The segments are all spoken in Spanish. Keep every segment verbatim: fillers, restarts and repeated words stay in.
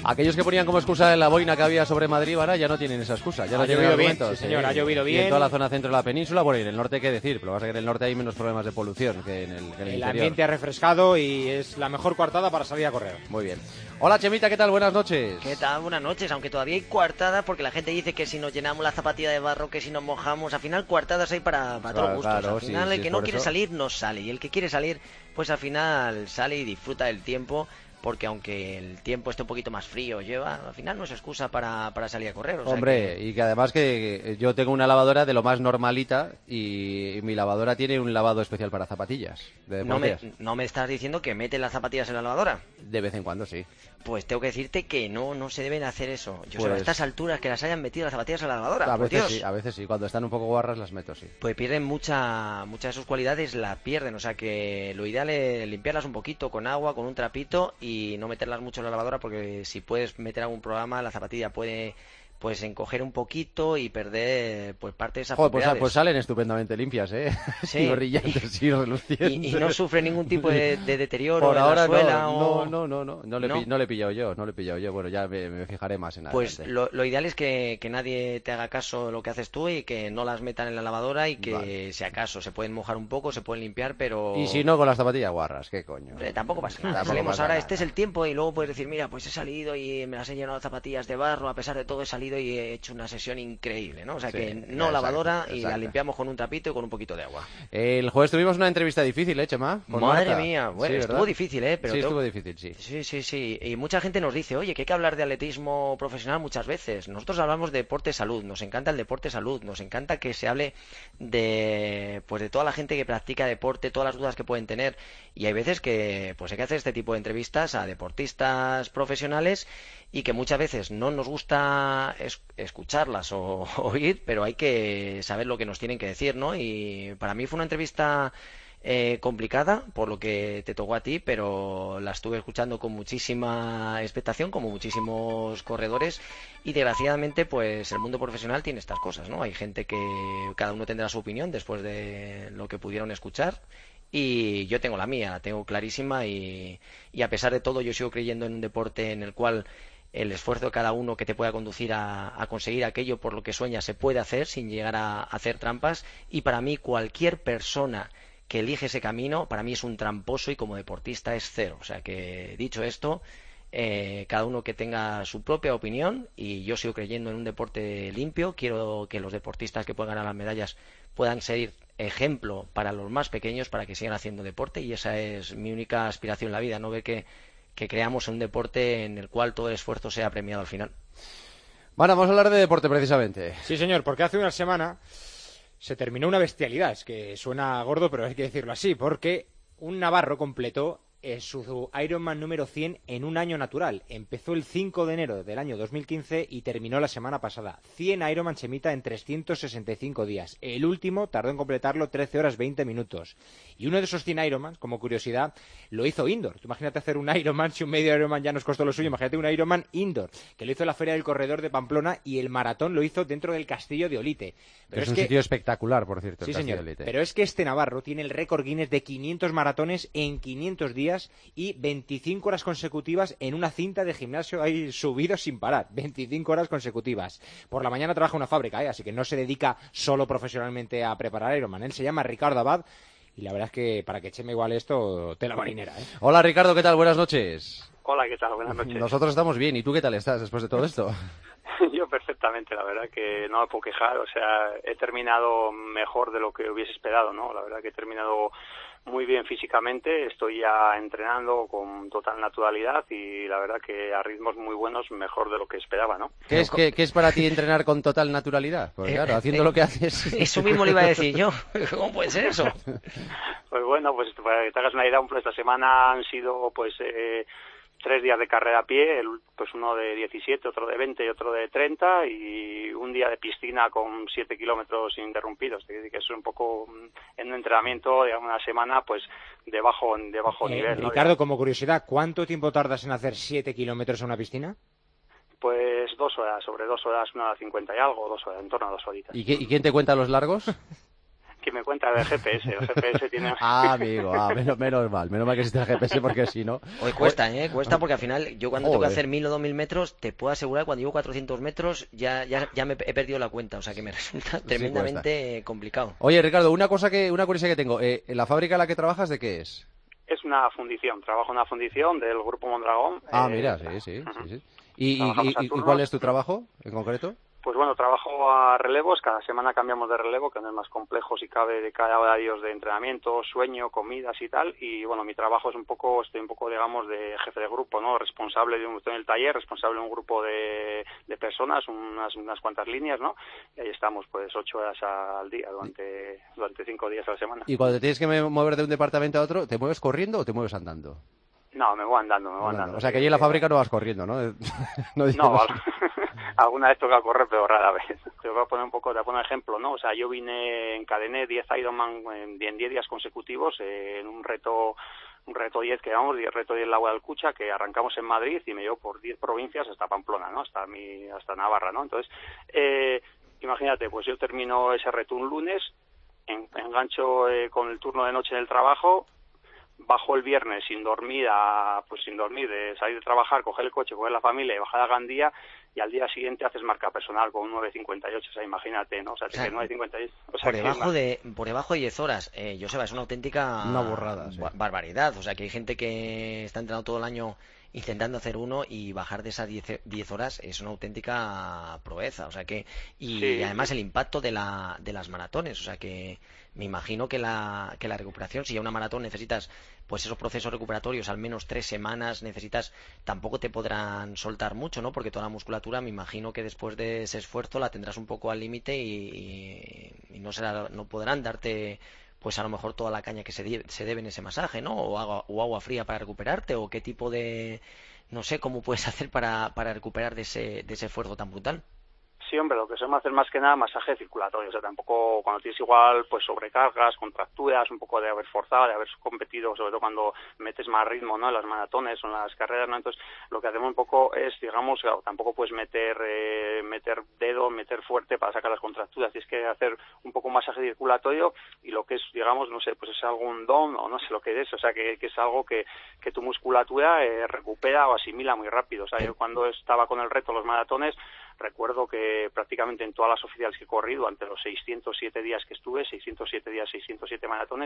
Aquellos que ponían como excusa la boina que había sobre Madrid, ahora ya no tienen esa excusa. Ya no ha tienen llovido bien, argumentos. sí, señor, eh, ha llovido y bien. en toda la zona centro de la península, bueno, y en el norte, ¿qué decir? Pero pasa que en el norte hay menos problemas de polución que en el, que en el, el interior. Ambiente ha refrescado y es la mejor coartada para salir a correr. Muy bien. Hola, Chemita, ¿qué tal? Buenas noches. ¿Qué tal? Buenas noches, aunque todavía hay coartada porque la gente dice que si nos llenamos la zapatilla de barro, que si nos mojamos, al final coartadas hay para, para Claro, todos gustos. claro, al final sí, el sí, que es no por quiere eso. salir, no sale. Y el que quiere salir, pues al final sale y disfruta del tiempo. Porque aunque el tiempo esté un poquito más frío, lleva, al final no es excusa para, para salir a correr. O sea Hombre, que... y que además que yo tengo una lavadora de lo más normalita y mi lavadora tiene un lavado especial para zapatillas. De no, me, deportivas. no me estás diciendo que metes las zapatillas en la lavadora. De vez en cuando, sí. Pues tengo que decirte que no, no se deben hacer eso. Yo sé, Pues- a estas alturas que las hayan metido las zapatillas en la lavadora. A por veces Dios. sí, a veces sí. Cuando están un poco guarras las meto, sí. Pues pierden mucha, muchas de sus cualidades, las pierden. O sea que lo ideal es limpiarlas un poquito con agua, con un trapito y no meterlas mucho en la lavadora porque si puedes meter algún programa, la zapatilla puede pues encoger un poquito y perder pues parte de esas Joder, pues, propiedades. pues salen estupendamente limpias, ¿eh? Sí. Y brillantes y relucientes. y, y no sufre ningún tipo de, de deterioro Por en ahora la suela no, o... no, no, no, no, no le, ¿No? pi- no le he pillado yo, no le he pillado yo. Bueno, ya me, me fijaré más en Pues adelante. lo, lo ideal es que, que nadie te haga caso de lo que haces tú y que no las metan en la lavadora y que Vale. si acaso se pueden mojar un poco, se pueden limpiar, pero... Y si no, con las zapatillas guarras, ¿qué coño? Eh, tampoco pasa nada. Tampoco Salimos pasa ahora, nada. este es el tiempo y luego puedes decir, mira, pues he salido y me las he llenado de zapatillas de barro, a pesar de todo he salido y he hecho una sesión increíble, ¿no? O sea Sí, que no exacto, lavadora y la exacto. limpiamos con un trapito y con un poquito de agua. El jueves tuvimos una entrevista difícil, ¿eh, Chema? Con Madre Marta. mía, bueno, Sí, estuvo ¿verdad? difícil, ¿eh? Pero sí, tengo- estuvo difícil, sí. Sí, sí, sí. Y mucha gente nos dice, oye, que hay que hablar de atletismo profesional muchas veces. Nosotros hablamos de deporte-salud, nos encanta el deporte-salud, nos encanta que se hable de pues de toda la gente que practica deporte, todas las dudas que pueden tener. Y hay veces que pues hay que hacer este tipo de entrevistas a deportistas profesionales y que muchas veces no nos gusta es- escucharlas o oír, pero hay que saber lo que nos tienen que decir, ¿no? Y para mí fue una entrevista eh, complicada por lo que te tocó a ti, pero la estuve escuchando con muchísima expectación, como muchísimos corredores, y desgraciadamente pues el mundo profesional tiene estas cosas, ¿no? Hay gente que cada uno tendrá su opinión después de lo que pudieron escuchar. Y yo tengo la mía, la tengo clarísima y, y a pesar de todo yo sigo creyendo en un deporte en el cual el esfuerzo de cada uno que te pueda conducir a, a conseguir aquello por lo que sueñas se puede hacer sin llegar a hacer trampas, y para mí cualquier persona que elige ese camino, para mí es un tramposo y como deportista es cero. O sea que, dicho esto, eh, cada uno que tenga su propia opinión y yo sigo creyendo en un deporte limpio. Quiero que los deportistas que puedan ganar las medallas puedan ser ejemplo para los más pequeños para que sigan haciendo deporte, y esa es mi única aspiración en la vida, no ver que, que creamos un deporte en el cual todo el esfuerzo sea premiado al final. Bueno, vamos a hablar de deporte precisamente. Sí, señor, porque hace una semana se terminó una bestialidad. Es que suena gordo, pero hay que decirlo así, porque un navarro completó eh, su Ironman número cien en un año natural. Empezó el cinco de enero del año dos mil quince y terminó la semana pasada. cien Ironman, Chemita, en trescientos sesenta y cinco días. El último tardó en completarlo trece horas veinte minutos. Y uno de esos cien Ironman, como curiosidad, lo hizo indoor. Tú imagínate hacer un Ironman, si un medio Ironman ya nos costó lo suyo, imagínate un Ironman indoor, que lo hizo en la Feria del Corredor de Pamplona, y el maratón lo hizo dentro del Castillo de Olite. Que es un sitio espectacular, por cierto, el Sí, Castillo señor, de Elite. pero es que este navarro tiene el récord Guinness de quinientos maratones en quinientos días y veinticinco horas consecutivas en una cinta de gimnasio ahí subido sin parar. veinticinco horas consecutivas. Por la mañana trabaja en una fábrica, ¿eh? Así que no se dedica solo profesionalmente a preparar Ironman. Él se llama Ricardo Abad y la verdad es que para que Cheme igual esto, tela marinera, ¿eh? Hola, Ricardo, ¿qué tal? Buenas noches. Hola, ¿qué tal? Buenas noches. Nosotros estamos bien. ¿Y tú qué tal estás después de todo esto? Yo perfectamente, la verdad que no me puedo quejar. O sea, he terminado mejor de lo que hubiese esperado, ¿no? La verdad que he terminado muy bien físicamente, estoy ya entrenando con total naturalidad y la verdad que a ritmos muy buenos, mejor de lo que esperaba, ¿no? ¿Qué es, qué, qué es para ti entrenar con total naturalidad? Pues claro, haciendo eh, lo que haces... Eso mismo le iba a decir yo. ¿Cómo puede ser eso? Pues bueno, pues para que te hagas una idea, pues esta semana han sido pues eh, tres días de carrera a pie, el, pues uno de diecisiete, otro de veinte y otro de treinta, y un día de piscina con siete kilómetros ininterrumpidos. Que es un poco en un entrenamiento, digamos, una semana pues de bajo, de bajo Eh, nivel, ¿no? Ricardo, como curiosidad, ¿cuánto tiempo tardas en hacer siete kilómetros en una piscina? Pues dos horas, sobre dos horas, una hora cincuenta y algo, dos horas, en torno a dos horitas. ¿Y, qué- y quién te cuenta los largos? que me cuenta del G P S. El G P S tiene... Ah, amigo, ah, menos, menos mal. Menos mal que existe el G P S porque si no... Hoy cuesta, ¿eh? Cuesta porque al final yo cuando Joder. tengo que hacer mil o dos mil metros, te puedo asegurar, cuando llevo cuatrocientos metros ya, ya, ya me he perdido la cuenta. O sea que me resulta tremendamente complicado. Oye, Ricardo, una cosa que, una curiosidad que tengo. Eh, ¿la fábrica en la que trabajas de qué es? Es una fundición, trabajo en una fundición del Grupo Mondragón. Ah, eh, mira, sí, sí, uh-huh. sí, sí. ¿Y, y, Trabajamos a y, y turnos. cuál es tu trabajo en concreto? Pues bueno, trabajo a relevos, cada semana cambiamos de relevo, que no es más complejo si cabe de cada horarios de entrenamiento, sueño, comidas y tal, y bueno, mi trabajo es un poco, estoy un poco, digamos, de jefe de grupo, ¿no? Responsable de un, estoy en el taller, responsable de un grupo de, de personas, unas, unas cuantas líneas, ¿no? Y ahí estamos, pues, ocho horas al día, durante, durante cinco días a la semana. Y cuando te tienes que mover de un departamento a otro, ¿te mueves corriendo o te mueves andando? No, me voy andando, me voy andando. andando. O sea, que allí en la fábrica no vas corriendo, ¿no? No, no alguna vez toca correr, pero rara vez. Te voy a poner un poco, te voy a poner un ejemplo, ¿no? O sea, yo vine, encadené diez Ironman en diez días consecutivos eh, en un reto un reto diez que llamamos, reto diez Lago de Alcucha, que arrancamos en Madrid y me llevo por diez provincias hasta Pamplona, ¿no? Hasta mi, hasta Navarra, ¿no? Entonces, eh, imagínate, pues yo termino ese reto un lunes, en, engancho eh, con el turno de noche en el trabajo, bajo el viernes sin dormir, a, pues sin dormir, de salir de trabajar, coger el coche, coger la familia y bajar a Gandía, y al día siguiente haces marca personal con un nueve cincuenta y ocho, o sea, imagínate, ¿no? O sea, o sea que nueve cincuenta y ocho... O sea, por, debajo que... de, por debajo de diez horas, eh, Joseba, es una auténtica una borrada, sí. barbaridad. O sea, que hay gente que está entrenando todo el año intentando hacer uno y bajar de esas diez horas es una auténtica proeza. O sea que y sí, además sí. el impacto de la de las maratones. O sea que me imagino que la que la recuperación, si ya una maratón necesitas pues esos procesos recuperatorios al menos tres semanas, necesitas, tampoco te podrán soltar mucho, ¿no? Porque toda la musculatura, me imagino que después de ese esfuerzo la tendrás un poco al límite y, y, y no será, no podrán darte pues a lo mejor toda la caña que se, die, se debe en ese masaje, ¿no? O agua, o agua fría para recuperarte, o qué tipo de, no sé, cómo puedes hacer para, para recuperar de ese, de ese esfuerzo tan brutal. Sí, hombre, lo que solemos hacer más que nada masaje circulatorio, o sea, tampoco cuando tienes igual pues sobrecargas, contracturas, un poco de haber forzado, de haber competido, sobre todo cuando metes más ritmo, ¿no? En las maratones o en las carreras, ¿no? Entonces, lo que hacemos un poco es, digamos, claro, tampoco puedes meter eh, meter dedo, meter fuerte para sacar las contracturas, tienes que hacer un poco masaje circulatorio y lo que es, digamos, no sé, pues es algún don o no sé lo que es, o sea, que, que es algo que, que tu musculatura eh, recupera o asimila muy rápido, o sea, yo cuando estaba con el reto los maratones, recuerdo que prácticamente en todas las oficiales que he corrido, ante los seiscientos siete días que estuve, seiscientos siete días, seiscientos siete maratones,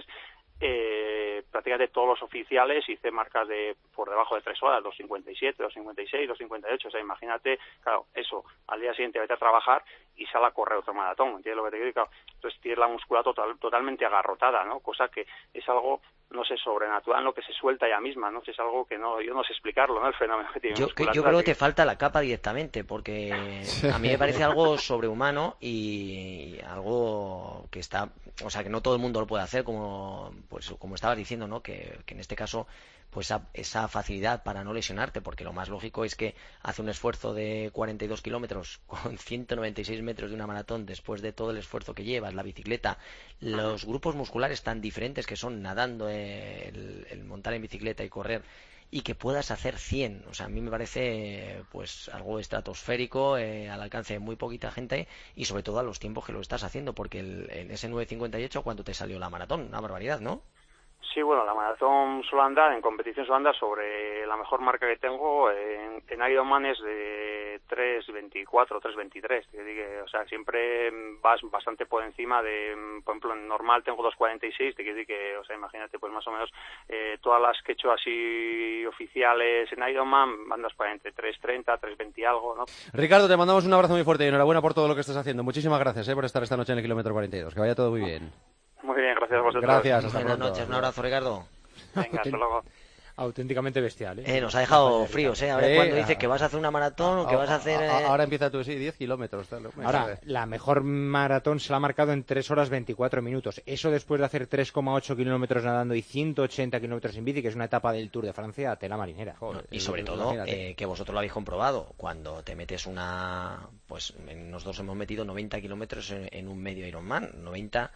eh, prácticamente todos los oficiales hice marcas de por debajo de tres horas, dos cincuenta y siete, dos cincuenta y seis, dos cincuenta y ocho, o sea, imagínate, claro, eso, al día siguiente vete a trabajar y sale a correr otro maratón, ¿entiendes lo que te digo? Claro, entonces tienes la musculatura total, totalmente agarrotada, ¿no? Cosa que es algo, no sé, sobrenatural, lo que se suelta ella misma, ¿no? Es algo que no, yo no sé explicarlo, ¿no? El fenómeno que tiene Yo, yo creo que te falta la capa directamente, porque a mí me parece algo sobrehumano y algo que está, o sea, que no todo el mundo lo puede hacer, como pues como estabas diciendo, ¿no? Que, que en este caso, pues esa, esa facilidad para no lesionarte, porque lo más lógico es que hace un esfuerzo de cuarenta y dos kilómetros con ciento noventa y seis metros de una maratón, después de todo el esfuerzo que llevas, la bicicleta, los grupos musculares tan diferentes que son nadando, el, el montar en bicicleta y correr, y que puedas hacer cien, o sea, a mí me parece pues algo estratosférico, eh, al alcance de muy poquita gente y sobre todo a los tiempos que lo estás haciendo, porque el, en ese nueve cincuenta y ocho, ¿cuánto te salió la maratón? Una barbaridad, ¿no? Sí, bueno, la maratón suelo andar, en competición suelo andar sobre la mejor marca que tengo en, en Ironman es de tres veinticuatro, tres veintitrés, te digo, o sea, siempre vas bastante por encima de, por ejemplo, en normal tengo dos cuarenta y seis, te quiero decir que, o sea, imagínate, pues más o menos eh, todas las que he hecho así oficiales en Ironman, andas para entre tres treinta, tres veinte algo, ¿no? Ricardo, te mandamos un abrazo muy fuerte y enhorabuena por todo lo que estás haciendo. Muchísimas gracias eh, por estar esta noche en el kilómetro cuarenta y dos, que vaya todo muy bien. Muy bien, gracias a vosotros. Gracias, hasta Buenas pronto. noches, un abrazo, Ricardo. Venga, hasta luego. Auténticamente bestial, ¿eh? Eh, nos ha dejado fríos, ¿eh? Ahora Eh, cuando ah, dices que vas a hacer una maratón o que vas a hacer... Eh... Ahora empieza tú, sí, diez kilómetros. Tal, Ahora, la mejor maratón se la ha marcado en tres horas veinticuatro minutos. Eso después de hacer tres coma ocho kilómetros nadando y ciento ochenta kilómetros en bici, que es una etapa del Tour de Francia, tela marinera. No, y sobre todo, eh, que vosotros lo habéis comprobado, cuando te metes una... Pues nosotros hemos metido noventa kilómetros en, en un medio Ironman, noventa...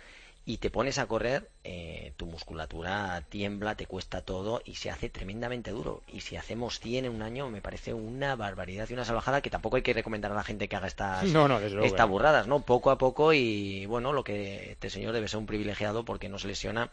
y te pones a correr, eh, tu musculatura tiembla, te cuesta todo y se hace tremendamente duro. Y si hacemos cien en un año, me parece una barbaridad y una salvajada, que tampoco hay que recomendar a la gente que haga estas, no, no, desde luego, estas eh. burradas, ¿no? Poco a poco, y bueno, lo que este señor debe ser un privilegiado porque no se lesiona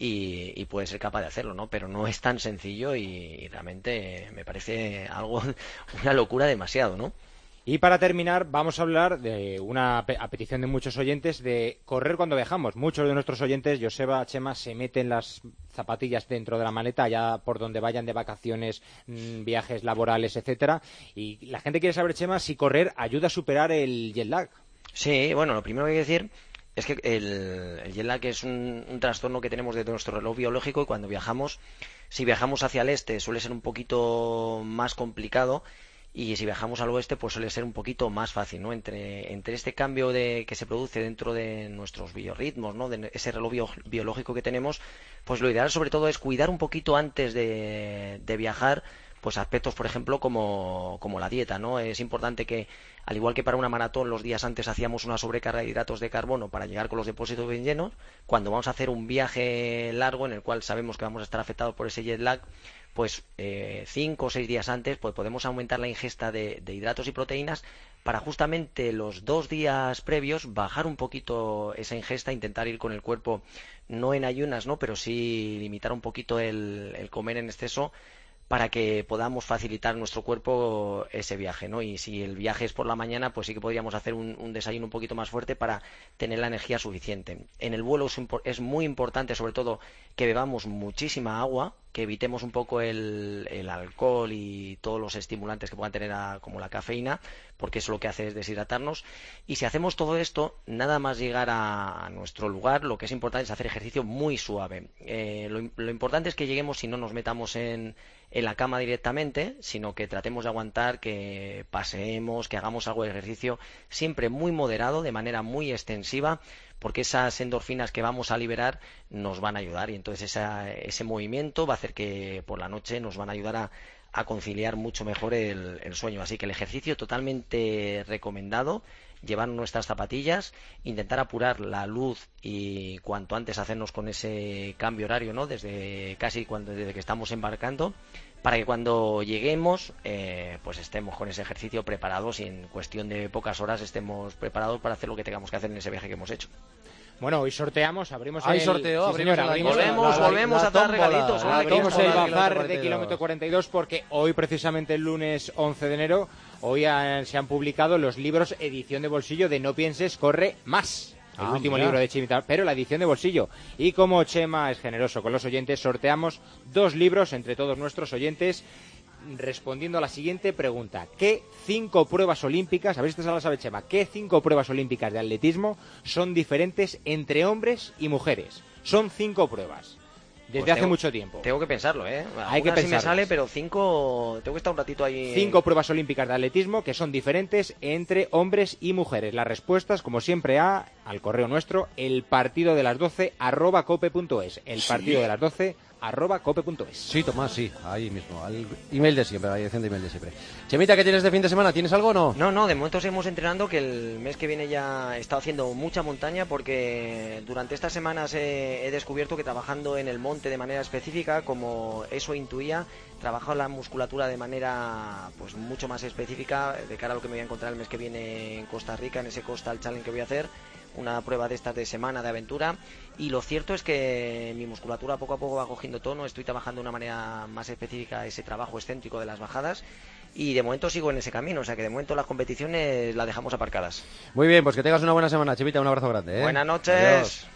y, y puede ser capaz de hacerlo, ¿no? Pero no es tan sencillo y, y realmente me parece algo, una locura demasiado, ¿no? Y para terminar, vamos a hablar de una pe- a petición de muchos oyentes de correr cuando viajamos. Muchos de nuestros oyentes, Joseba, Chema, se meten las zapatillas dentro de la maleta, allá por donde vayan de vacaciones, mmm, viajes laborales, etcétera. Y la gente quiere saber, Chema, si correr ayuda a superar el jet lag. Sí, bueno, lo primero que hay que decir es que el, el jet lag es un, un trastorno que tenemos de nuestro reloj biológico, y cuando viajamos, si viajamos hacia el este suele ser un poquito más complicado, y si viajamos al oeste pues suele ser un poquito más fácil, ¿no? Entre, entre este cambio de, que se produce dentro de nuestros biorritmos, ¿no? De ese reloj bio, biológico que tenemos, pues lo ideal sobre todo es cuidar un poquito antes de, de viajar, pues aspectos, por ejemplo, como, como la dieta, ¿no? Es importante que, al igual que para una maratón, los días antes hacíamos una sobrecarga de hidratos de carbono para llegar con los depósitos bien llenos, cuando vamos a hacer un viaje largo en el cual sabemos que vamos a estar afectados por ese jet lag, pues eh, cinco o seis días antes pues podemos aumentar la ingesta de, de hidratos y proteínas para justamente los dos días previos bajar un poquito esa ingesta, intentar ir con el cuerpo no en ayunas, ¿no? Pero sí limitar un poquito el, el comer en exceso, para que podamos facilitar nuestro cuerpo ese viaje, ¿no? Y si el viaje es por la mañana, pues sí que podríamos hacer un, un desayuno un poquito más fuerte para tener la energía suficiente. En el vuelo es, es muy importante, sobre todo, que bebamos muchísima agua, que evitemos un poco el, el alcohol y todos los estimulantes que puedan tener, a, como la cafeína, porque eso lo que hace es deshidratarnos. Y si hacemos todo esto, nada más llegar a, a nuestro lugar, lo que es importante es hacer ejercicio muy suave. Eh, lo, lo importante es que lleguemos y no nos metamos en, en la cama directamente, sino que tratemos de aguantar, que paseemos, que hagamos algo de ejercicio, siempre muy moderado, de manera muy extensiva, porque esas endorfinas que vamos a liberar nos van a ayudar, y entonces esa, ese movimiento va a hacer que por la noche nos van a ayudar a, a conciliar mucho mejor el, el sueño. Así que el ejercicio totalmente recomendado, llevar nuestras zapatillas, intentar apurar la luz y cuanto antes hacernos con ese cambio horario, ¿no? Desde casi cuando desde que estamos embarcando, para que cuando lleguemos eh, pues estemos con ese ejercicio preparados y en cuestión de pocas horas estemos preparados para hacer lo que tengamos que hacer en ese viaje que hemos hecho. Bueno, hoy sorteamos, abrimos Hay el... sorteo, sí, abrimos, señora, el- abrimos volvemos, la- la- volvemos la a dar tómbola. regalitos, hombre, Abrimos que el esto- bazar de kilómetro cuarenta y dos porque hoy, precisamente el lunes once de enero, hoy han- se han publicado los libros edición de bolsillo de No pienses, corre más. El Ah, último mira. libro de Chimita, pero la edición de bolsillo. Y como Chema es generoso con los oyentes, sorteamos dos libros entre todos nuestros oyentes, respondiendo a la siguiente pregunta. ¿Qué cinco pruebas olímpicas, a ver si esta se la sabe Chema, qué cinco pruebas olímpicas de atletismo son diferentes entre hombres y mujeres? Son cinco pruebas. Desde Pues hace tengo- mucho tiempo. Tengo que pensarlo, ¿eh? Hay que Algunas sí me pensarlas. sale, pero cinco... Tengo que estar un ratito ahí... Cinco pruebas olímpicas de atletismo que son diferentes entre hombres y mujeres. Las respuestas, como siempre, a al correo nuestro, el partido de las doce arroba cope punto es. El partido de las doce arroba cope punto es. Sí, Tomás, sí, ahí mismo, al email de siempre, a la dirección de email de siempre. Chemita, ¿qué tienes de fin de semana? ¿Tienes algo o no? No, no, de momento seguimos entrenando, que el mes que viene ya he estado haciendo mucha montaña, porque durante estas semanas he, he descubierto que trabajando en el monte de manera específica, como eso intuía, trabajo la musculatura de manera pues mucho más específica de cara a lo que me voy a encontrar el mes que viene en Costa Rica, en ese Coastal Challenge que voy a hacer, una prueba de estas de semana de aventura. Y lo cierto es que mi musculatura poco a poco va cogiendo tono, estoy trabajando de una manera más específica ese trabajo excéntrico de las bajadas, y de momento sigo en ese camino, o sea que de momento las competiciones las dejamos aparcadas. Muy bien, pues que tengas una buena semana, Chemita, un abrazo grande, ¿eh? Buenas noches. Adiós.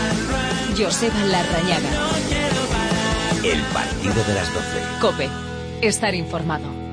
Joseba Larrañaga. El partido de las doce. Cope. Estar informado.